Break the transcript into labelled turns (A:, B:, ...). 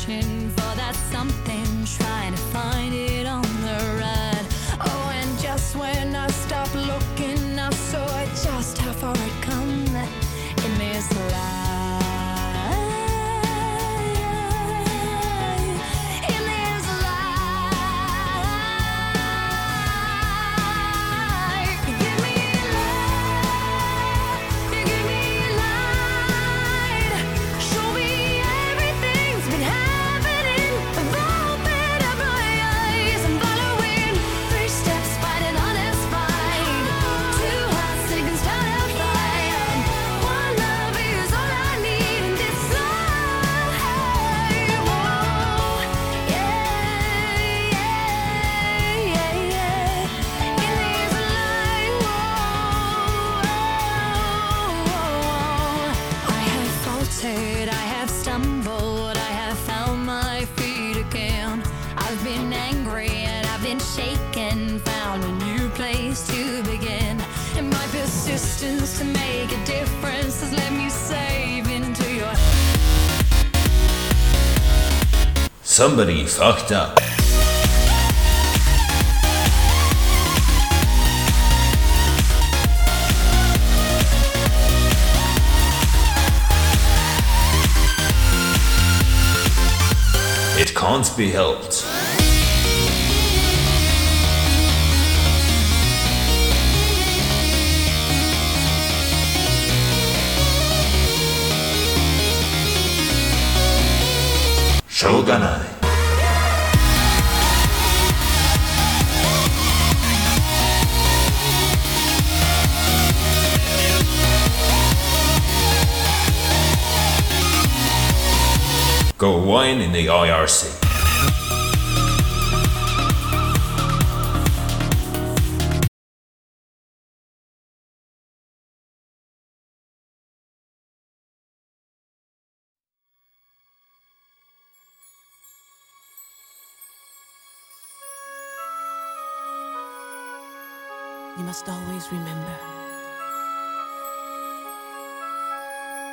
A: searching for that something, trying to find it on the ride. Oh, and just when I stopped looking, I saw just how far I'd come in this life. I have stumbled, I have found my feet again. I've been angry and I've been shaken, found a new place to begin. And my persistence to make a difference has led me safe into your...
B: Somebody fucked up. It can't be helped. Shogunai. Go wine in the IRC.
C: You must always remember,